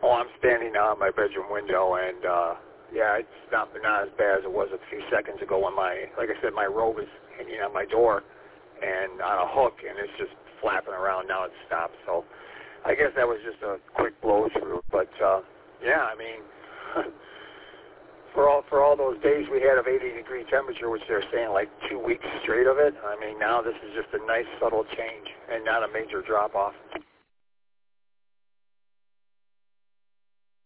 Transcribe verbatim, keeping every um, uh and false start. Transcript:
Oh, I'm standing now at my bedroom window, and uh, yeah, it's not not as bad as it was a few seconds ago when my, like I said, my robe is hanging on my door and on a hook, and it's just flapping around. Now it's stopped. So I guess that was just a quick blow through. But uh, yeah, I mean, for all for all those days we had of eighty degree temperature, which they're saying like two weeks straight of it. I mean, now this is just a nice subtle change and not a major drop off.